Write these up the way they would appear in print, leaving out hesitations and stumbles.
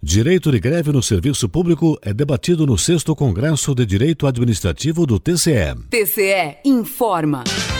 Direito de greve no serviço público é debatido no 6º Congresso de Direito Administrativo do TCE. TCE informa.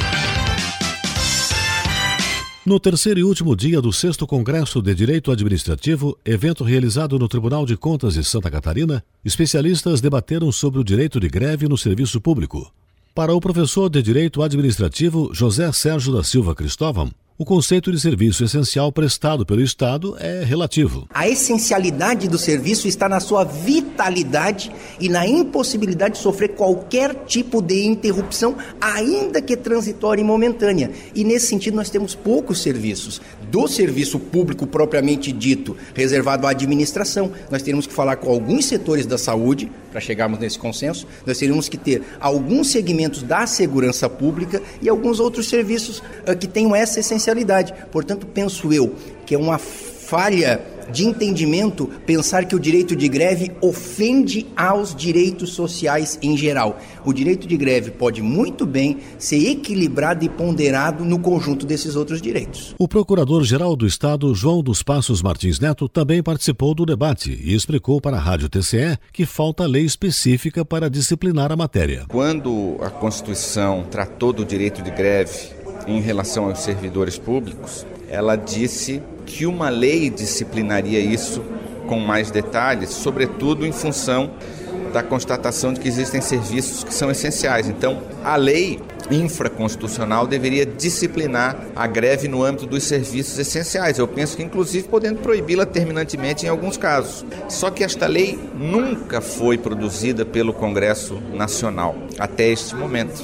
No terceiro e último dia do 6º Congresso de Direito Administrativo, evento realizado no Tribunal de Contas de Santa Catarina, especialistas debateram sobre o direito de greve no serviço público. Para o professor de Direito Administrativo José Sérgio da Silva Cristóvão, o conceito de serviço essencial prestado pelo Estado é relativo. A essencialidade do serviço está na sua vitalidade e na impossibilidade de sofrer qualquer tipo de interrupção, ainda que transitória e momentânea. E nesse sentido nós temos poucos serviços. Do serviço público propriamente dito, reservado à administração, nós teríamos que falar com alguns setores da saúde, para chegarmos nesse consenso, nós teríamos que ter alguns segmentos da segurança pública e alguns outros serviços que tenham essa essencialidade. Portanto, penso eu que é uma falha de entendimento pensar que o direito de greve ofende aos direitos sociais em geral. O direito de greve pode muito bem ser equilibrado e ponderado no conjunto desses outros direitos. O Procurador-Geral do Estado, João dos Passos Martins Neto, também participou do debate e explicou para a Rádio TCE que falta lei específica para disciplinar a matéria. Quando a Constituição tratou do direito de greve em relação aos servidores públicos, ela disse que uma lei disciplinaria isso com mais detalhes, sobretudo em função da constatação de que existem serviços que são essenciais. Então, a lei infraconstitucional deveria disciplinar a greve no âmbito dos serviços essenciais. Eu penso que, inclusive, podendo proibi-la terminantemente em alguns casos. Só que esta lei nunca foi produzida pelo Congresso Nacional até este momento.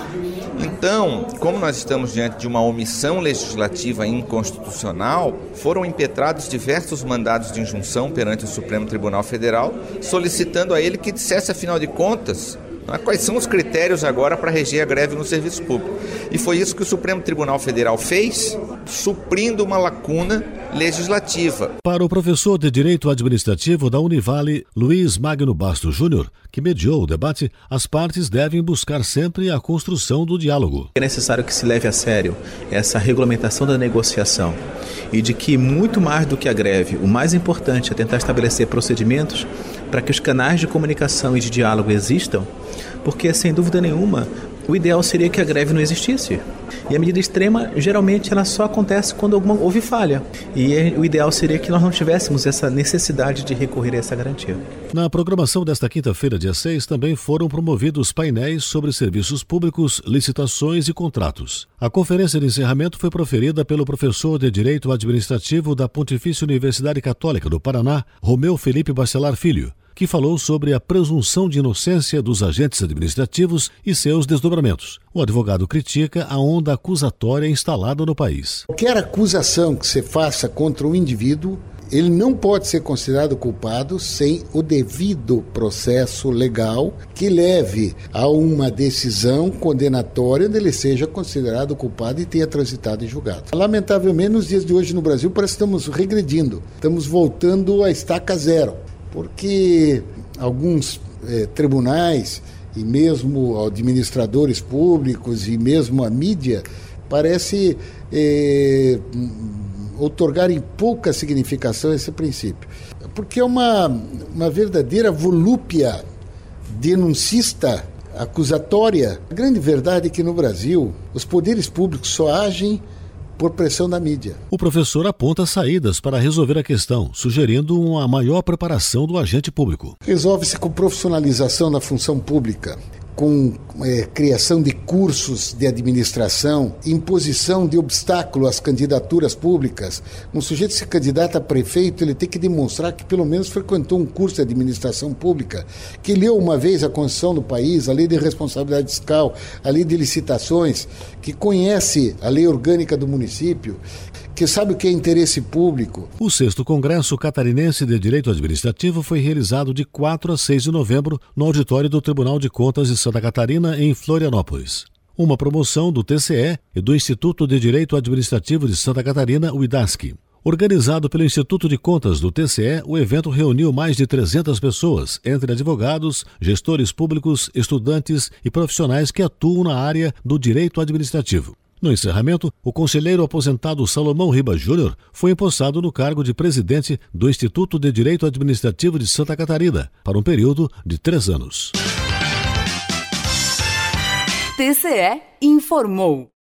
Então, como nós estamos diante de uma omissão legislativa inconstitucional, foram impetrados diversos mandados de injunção perante o Supremo Tribunal Federal, solicitando a ele que dissesse, afinal de contas, quais são os critérios agora para reger a greve no serviço público. E foi isso que o Supremo Tribunal Federal fez, suprindo uma lacuna legislativa. Para o professor de Direito Administrativo da Univale, Luiz Magno Bastos Júnior, que mediou o debate, as partes devem buscar sempre a construção do diálogo. É necessário que se leve a sério essa regulamentação da negociação e de que, muito mais do que a greve, o mais importante é tentar estabelecer procedimentos para que os canais de comunicação e de diálogo existam, porque, sem dúvida nenhuma, o ideal seria que a greve não existisse. E a medida extrema, geralmente, ela só acontece quando houve falha. E o ideal seria que nós não tivéssemos essa necessidade de recorrer a essa garantia. Na programação desta quinta-feira, dia 6, também foram promovidos painéis sobre serviços públicos, licitações e contratos. A conferência de encerramento foi proferida pelo professor de Direito Administrativo da Pontifícia Universidade Católica do Paraná, Romeu Felipe Bacelar Filho, que falou sobre a presunção de inocência dos agentes administrativos e seus desdobramentos. O advogado critica a onda acusatória instalada no país. Qualquer acusação que se faça contra um indivíduo, ele não pode ser considerado culpado sem o devido processo legal que leve a uma decisão condenatória onde ele seja considerado culpado e tenha transitado em julgado. Lamentavelmente, nos dias de hoje no Brasil, parece que estamos regredindo, estamos voltando à estaca zero. Porque alguns tribunais e mesmo administradores públicos e mesmo a mídia parece outorgarem pouca significação a esse princípio. Porque é uma verdadeira volúpia denuncista, acusatória. A grande verdade é que no Brasil os poderes públicos só agem por pressão da mídia. O professor aponta saídas para resolver a questão, sugerindo uma maior preparação do agente público. Resolve-se com profissionalização da função pública, com criação de cursos de administração, imposição de obstáculo às candidaturas públicas. Um sujeito se candidata a prefeito, ele tem que demonstrar que pelo menos frequentou um curso de administração pública, que leu uma vez a Constituição do país, a Lei de Responsabilidade Fiscal, a Lei de Licitações, que conhece a Lei Orgânica do município, que sabe o que é interesse público. O 6º Congresso Catarinense de Direito Administrativo foi realizado de 4 a 6 de novembro no auditório do Tribunal de Contas de Santa Catarina, em Florianópolis. Uma promoção do TCE e do Instituto de Direito Administrativo de Santa Catarina, o IDASC. Organizado pelo Instituto de Contas do TCE, o evento reuniu mais de 300 pessoas, entre advogados, gestores públicos, estudantes e profissionais que atuam na área do direito administrativo. No encerramento, o conselheiro aposentado Salomão Riba Júnior foi empossado no cargo de presidente do Instituto de Direito Administrativo de Santa Catarina, para um período de 3 anos. TCE informou.